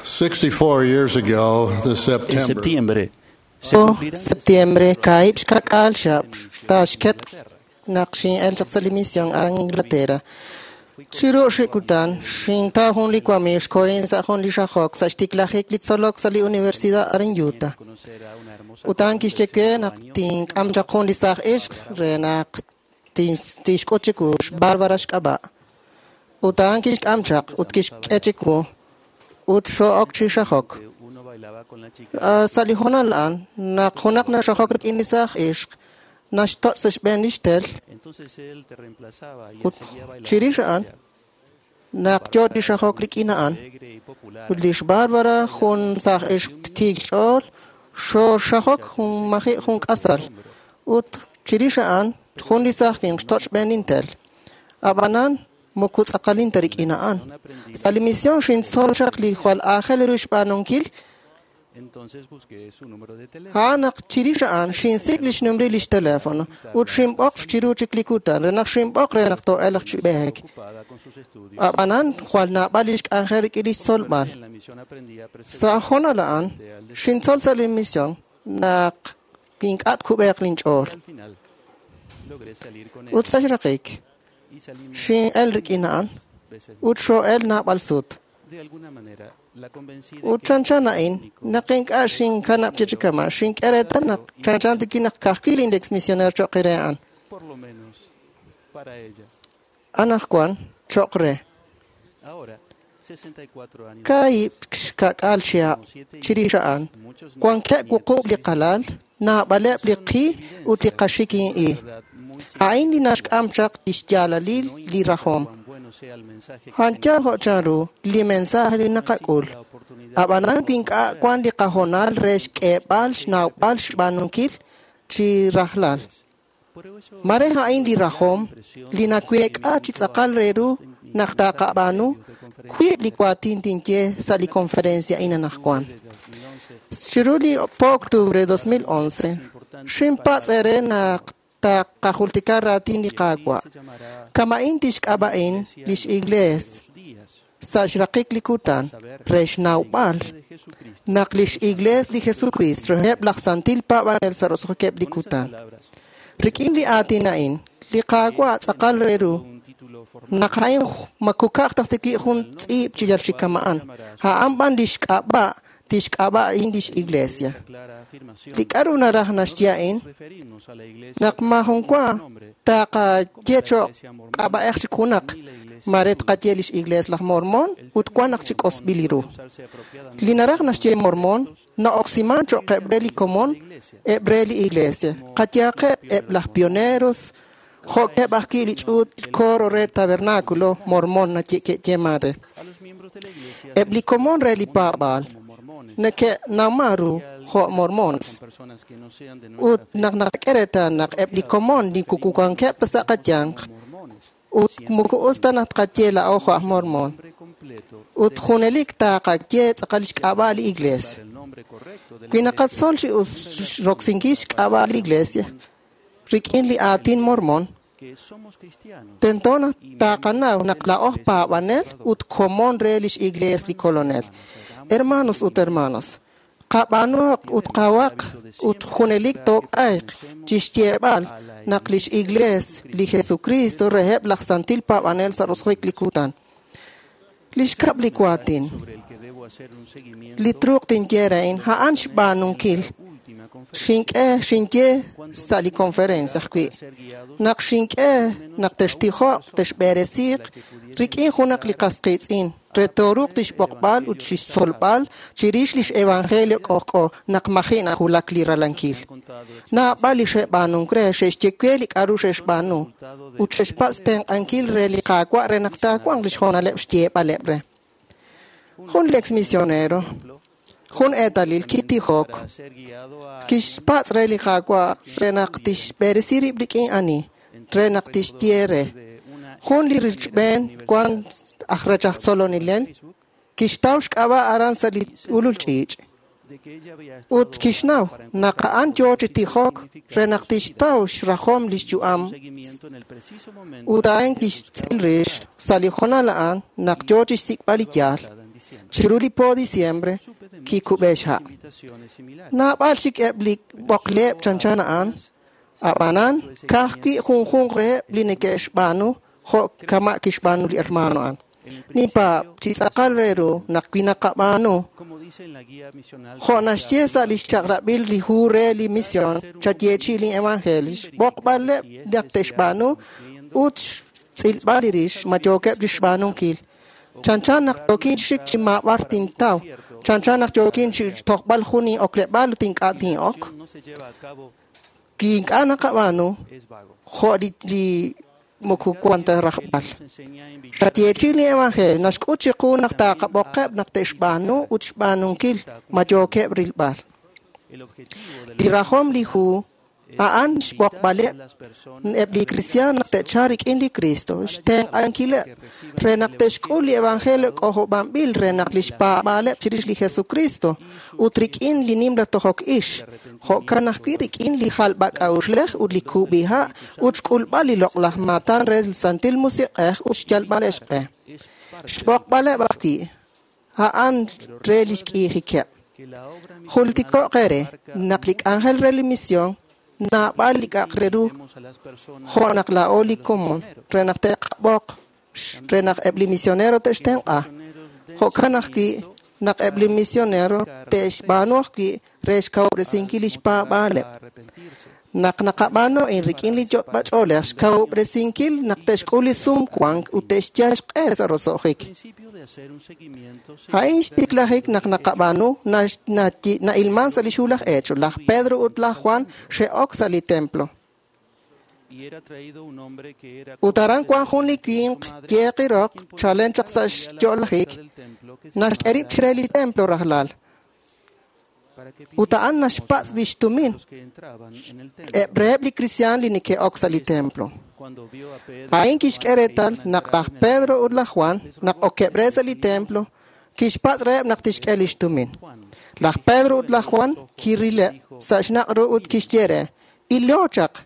64 years ago, this En September, septiembre se cumplirán septiembre كايب شكال شاب تاشكت نقشين الجقس الميسيون أران إنجلترا شروع شكوتان شين تاهون لي كواميش كوين ساهون لي شاخوك ساشتيك لاخيك لي تصلوك سالي أونيفرسيدا أران يوتا وتان كيشتكي نقتين أم جاقون لي ساخ إشك ريناق تيش كوتشكوش باربراش كابا وتان كيشك أم جاق وتكيشك أتشكو وتشو أكشي شاخوك سالي هنا الآن نقونك نشاخوك رك إني ساخ إشك نشتر سشبانيشتل وتشيريشان نقجو دي شاخوك رك إنا آن وديش باربرا خون ساخ إشك تيك شول شو شاخوك خون مخي خون كأسل وتشيريشان خون دي ساخ كين شتر شبانينتل أبانان مكوت أقلين تريك إنا آن سالي ميسيون شين صول شاقلي خوال آخل روش بانونكيل هانق تشيريشان شين سيكليش نمري ليش تلافون وتشيم باق شيرو تشكليكوتا رنق شيم باق رنق تو ألق شبهك أبانان خوالنا باليش آخر كيليش صول بال ساخونا الآن شين صول سالي ميسيون ناق كينك أتكو بيقلين جول وتسجرقيك شين ألرك إنان وتشو أل نابال سوت وتشانشاناين نقينك أشين كان بتجكما شين كأريتنا تشانشان تكين كاكيل إندكس ميسيونير شقريان أنا أخوان شقري كاي كاكال شيا شريشان كوان كاك وقوب لقلال نابالي بلقي وتقاشيكين إيه عيني ناشك أمشاق تشجال لي رحوم هانجا هوشارو لي منساج لي نقاقول أبانا بينك أقوان لي قهونال ريش كيبالش ناوبالش بانونكيل تشي رحلال ماري هاين لي رحوم لي ناكويك تساقال ريرو نختاق بانو كويب لي كواتين تنكي سالي كونفرنسيا إنا نخوان شرولي بوكتوبر 2011 شمباس إرينا تاقاخولتكا راتين لقاقوا كما إنتش كاباين ليش إغليس ساشرقيك لكوتان ريش ناوبال نقليش إغليس لخيسو كريست رهيب لخسانتيل بابا نلسروسخو كيب لكوتان ركين لي آتيناين لقاقوا تساقال ريرو نقاين مكوكاق تختكي خون تسيب تجرشي كمان ها أمبان ليش كابا تشكابا إنديش إغليسيا لكارونا راه نشتياين نقما هنقوا تاقا جيتشو كابا إخش كوناق ماريت قتيليش إغليس لح مورمون وتقوا نقشك أصبيليرو لنا راه نشتيا مورمون نا أكسيمان شو قبريلي كومون إبريلي إغليسيا قتياق إبلح بيونيروس خو كيب أحكيلي تشود كورو ري تابرناكولو مورمون نتيكي ماري إبلي كومون ريلي بابال نك نامارو خو مورمونز ut nak ereta nak epli komon di kukukan ke pesaka jang ut muku ustana tkatela au khah mormon ut khunelik ta qakje tsaqalish abali iglesia kwina qad solshi us roxingish abali iglesia rikin li atin mormon tentona ta kana nakla oh pa banel ut komon relish iglesia di colonel hermanos ut hermanas قابانوك وتقاوق وتخونليك توك ايق تشتيبال نقلش إغليس لخيسو كريستو رهب لخسانتيل بابانيل ساروسخويك لكوتان ليش كاب لكواتين لتروق تنجيرين ها أنش بانونكيل شينك سالي كونفرنس أخوي نق شينك نق تشتيخو تشبيرسيق ريكين خونق لقاسقيتين رتوروق تش بقبال وتش صلبال تشيريش ليش إيفانجيليك أوكو نق مخينا خولاك لي رلانكيل نا باليش بانون كريش تشكيلك أروش بانو وتش باستين أنكيل ريلي قاقوا رنقتاقوا أنجلش خونا لبشتيه بالبره خون لكس ميسيونيرو خون إيطاليل كيتي خوك كيش باس ريلي قاقوا رنقتش بيرسيري بلكين أني رنقتش تيري خون لي رجبين كوان أخرج صولونيلين كيشتاوش كابا أرانسا لي أولول تشيج وت كيشناو ناقان جوج تيخوك رنقتشتاوش رخوم لشجوام وداين كيش تلريش سالي خونا لآن ناق جوج سيك بالي جال chiruli po diciembre ki kubesha na balshik eblik boklep chanchanaan abanan kahki khung re blinikesh banu ho kama kishbanu li hermano an ni pa chisakal rero nakpinakabano ho nashtiesa li chagrabil li hure li mission chatiechi li evangelis bokbale diakteshbanu ut silbalirish majokep dishbanu kil chanchanak tokin shik chima wartin taw chanchanak tokin shik tokbal khuni oklebal tinkatin ok king anakabano ho li muku kwanta rakbal Shatiyechi li evangel naskuchi ku nakta kabokeb nakteshbanu uchbanu kil majokeb rilbal Irahom lihu aan bok bale ebli Christian naktecharik indi Cristo steng ankile renak teshkuli evangel ko bambil renak lishpa bale chirish li Jesucristo utrik in li nimla tohok ish ho kanak kirik in li halbak auslech ut li kubiha uchkul bali loklah matan red santil musiqeh uchjal baleshqeh bok bale baki aan relish ki Hultiko kere naklik angel relimission na balik akreru ho nakla oli komon renak te bok renak ebli misionero te steng a ho kanak ki nak ebli misionero te banu ki res ka presinkilish pa bale nak nakabano inrikin li jot bacholes ka presinkil nak te skuli sum kwang utesh jash esarosohik Hay stiklahik nakabano na ilman sa lishulah hecho lah Pedro ut lah Juan she ok sali templo Utaran kwang huni king kiekirok challenge sa jolahik na erip shreli templo rahlal Utaan na spats dishtumin Ebrebli Christian li nike ok sali templo Ain kish keretal nak Pedro ut la Juan nak okebresa li templo kish pas reb nak tish elish tumin la Pedro ut la Juan kirile sa shnak ro ut kish jere iliochak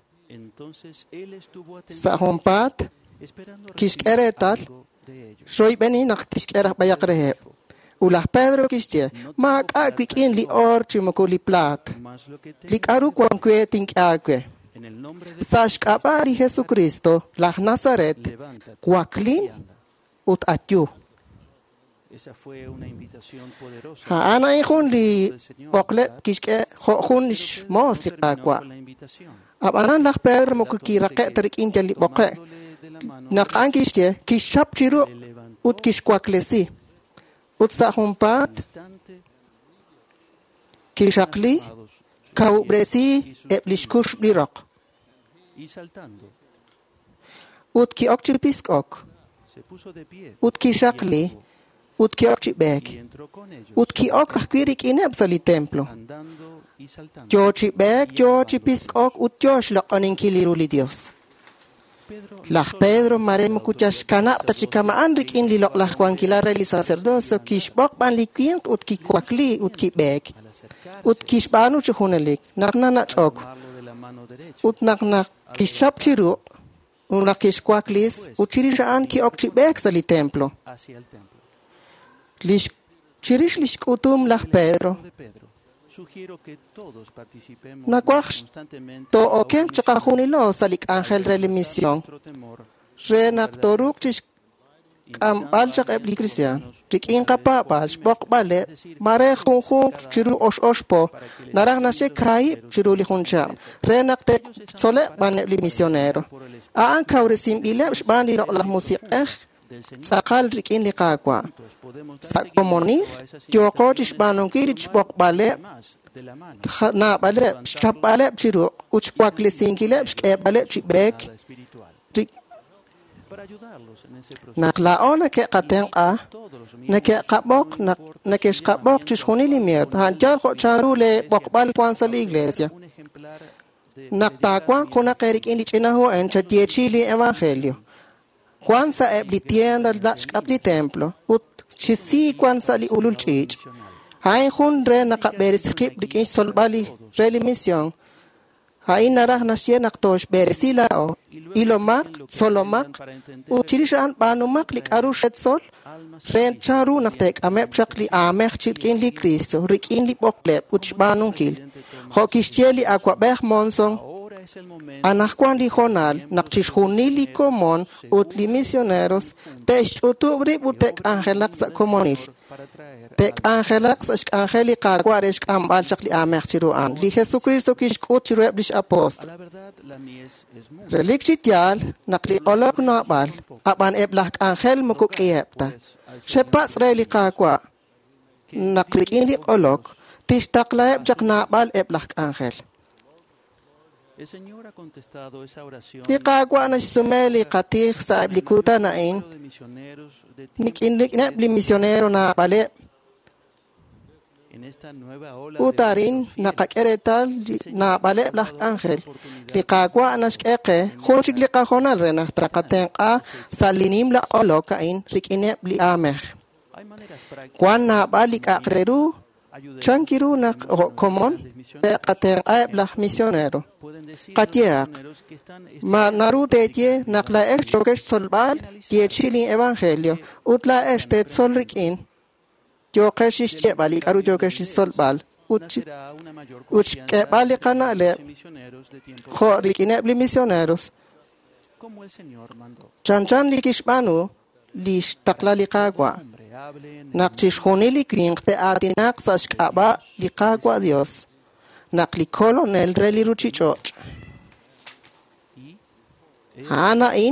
sa hompat kish keretal shoy beni nak tish kerah bayak rehe ulah Pedro kish je mak akwik in li or chimoko li plat li karu kwang kwe tink akwe Sashkapari Jesucristo, la Nazaret, Kuaklin, ut atyu. Ana ihun li oklet kishke hun mos li kakwa. Abanan la Pedro mokukirake terik injali boke. Nakan kishke kishap chiru ut kishkwaklesi. Ut sahumpat kishakli kau bresi eblishkush birok. Ut ki okchi piskok. Ut ki shakli. Ut ki okchi beg. Ut ki ok akwirik ineb sali templo. Jochi beg, jochi piskok, ut josh la oninkiliru li Dios. Lah Pedro maremo kuchash kanak tachikama anrik in li lok lah kwankilare li sacerdoso kishbok ban li kwink ut ki kwakli ut ki beg. Ut kishbanu chuhunelik. Nakna chok. Ut naknak kishap chiru. Unak kishkwaklis. Ut chirishaan ki okchi beg sali templo. Chirish lishkutum lah Pedro. Nakwach to okem chakahunilo salik angel relimission. Renak toruk chish am balchak ebli Christian. Rikin kapapal bok bale mare khung chiru osh po. Narang nashe kai chiru li khuncha. Renak te sole ban ebli misionero. Aan kauresim ile ban li lah musik Sakal rikin li kakwa. Sak pomoni joko chish banong kirich bok bale na bale shap bale chiru uch kwakle sinkile ke bale chibek naklaona ke kateng a na ke kabok na ke skabok chishuni limier hanjar ko charule bok bal kwansa la iglesia naktakwa kuna kerik indi chinaho en chatiechi li evangelio kwansa ebli tienda dach kapli templo ut chisi kwansa li ulul chich Hay hun re nakaberis skip dikin solbali relimission. Hain narah nasye naktosh beresila o ilomak solomak utilishan panumak lik arushet sol ren charu naktek amep chakli amech chitkin li Cristo rikin li boklep utshbanun kil hokishcheli aquabech monsong anakwan li jonal nakchishunili komon utli misioneros tesh utubri butek angelak sa komonil tek angelak sa angeli qarquaresh ambal chakli amech chiruan li Jesucristo kish utchirueb lish apost relikchitial nakli olok nabal aban eblak angel mukukiepta shepats reli qarqua nakli inli olok tish taklaeb jak nabal eblak angel Di qarqua na sumeli qatir sa iblikuta nain nikinlik bli misionero na bale utarin naqakeretal na bale blak angel li qarqua na shqeqe khonchik li qajonal rena taqatenqa salinim la olokain rikine bli amer kwan na balik aqreru chankiru na komon qaten aiblah misionero qatiaq ma narutetie naqla chokesh solbal tiechili evangelio utla este solrikin jokesh chebali aru jokesh solbal uch kebali kanale khorikine bli misioneros chanchan likishbanu lish taqla liqaqwa Nakchish honili quinte atinak sashkaba liqaqua Dios. Nakli colonel reli ruchichoch. Ana in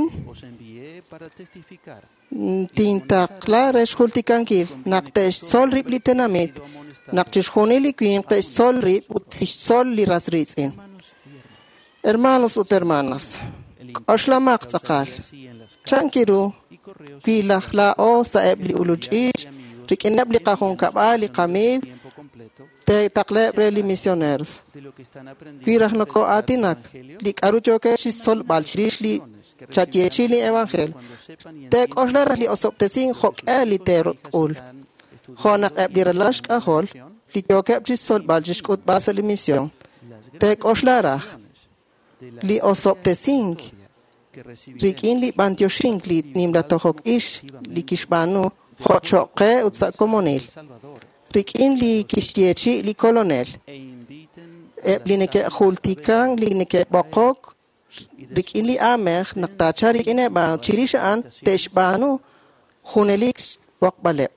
tintakla reshultikankil naktesh sol rip litenamit nakchish honili quinte sol rip utish sol li rasritzin. Hermanos ut hermanas, oshlamaq tzaqal. Chankiru Pilahla o sa ebli uluchich, rikinabli kahong kabali kami, te takleb reli misioneros. Pirah nako atinak, lik aruchoke shisol balchirish li chatiechili evangel. Tek oslar li osoptesin hok eli terokul. Honak ebli relash kahol, li chokeb shisol balchishkut basali mission. Tek oslarah, li osoptesin Rikin li bantioshink li nimla tohok ish li kishbanu choque utsa komonil. Rikin li kishtiechi li kolonel. Li neke hultikan li neke bokok. Rikin li amer naktacha rikin ba chirishaan teshbanu hunelik bokbale.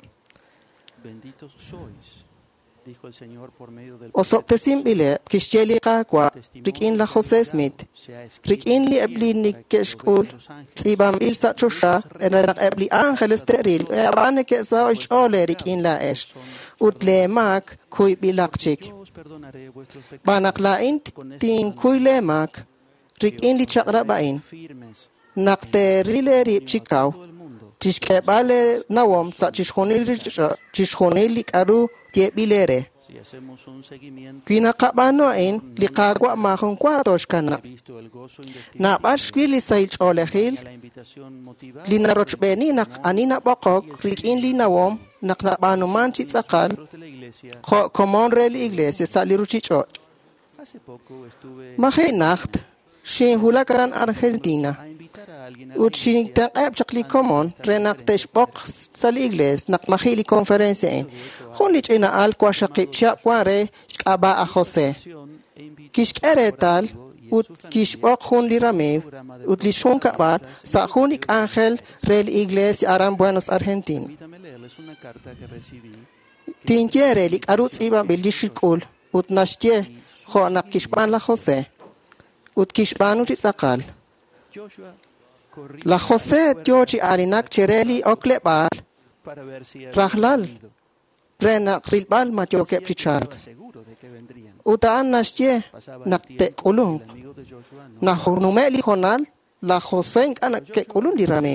Osoptesim bile kishcheli qaqwa rikin la Jose Smith rikin li ebli nikeshkul tibam ilsa chusha enak ebli angel steril abane ke sa ole rikin la esh utlemak kuy bilakchik banak la int tin kuy lemak rikin li chakra bain nakterile rip chikaw tishkebale nawom sa chishkhonil aru Bilere. Kina kabano ain liqaqwa mahon kwatos kana. Na bashkili sail olehil linaroch beni nak anina bokok rikin linawom nak na bano manchi tsakal komon rel iglesia saliruchicho. Mahe nacht shin hulakaran Argentina. Utshin taqab chakli komon renak teshbok sal igles nak mahili konferensya in. Khonlich ina al kwa shaqib chapware shqaba a Jose. Kish eretal ut kishbok khun lirame ut lishon kabar sa khunik angel rel iglesia aram Buenos Argentina. Tinjere lik arut iba bildishikul ut nashtie khonak kishban la Jose. Ut kishbanu tsakal. La Jose tiochi alinak chereli oklebal rahlal rena rilbal matioke pichalk utaan nashye nakte kulung na hunumeli honal la Jose anak ke kulung dirame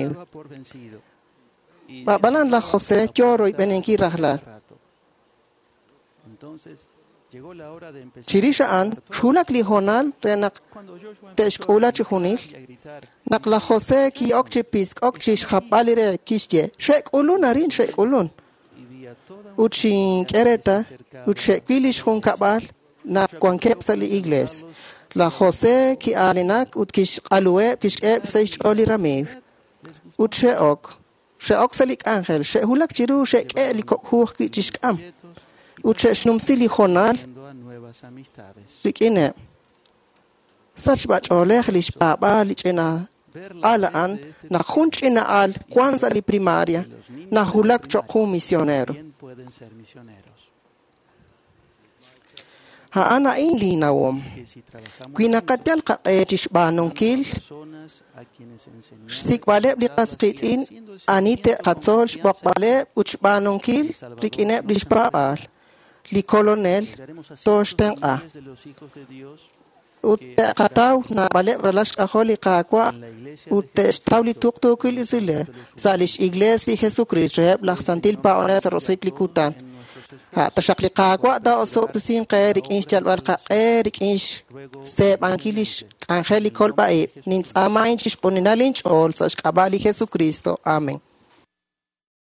babalan la Jose choro ibenenki rahlal Chirishaan shulak li honal renak teshkula chihunil nakla Jose ki okchi pisk okchi shapalire kishye shek ulun arin shek ulun uchin kereta uchekilish hun kabal na kwankepsali igles La José ki alinak ut kish alue kish seish oli ramiv. Ut sheok salik ángel, she hulak chiru she eli huch ki chishkam. Ut she shnumsili honal. Rikine. Sachbach olech lish baba lichena alaan na junchina al kwanza li primaria na hulak choku misionero. Haana ili nawom. Kwina katyal ka tishbanonkil. Sikbaleb li kasqitin anite katsol shbokbaleb uchbanonkil rikine blishbabal li kolonel toshten a. Utte kataw na baleb relash aholi kakwa utte stawli tuktukil isile salish igles li Jesucristo laksantil paones rosik likutan. تشكل قاقوا دا أصوب تسين قارك إنش جلوال قارك إنش سيب أنكيلش أنخلي كل بقى نينس أما إنش قننا لينش أول ساشك أبالي يسوع كريستو آمين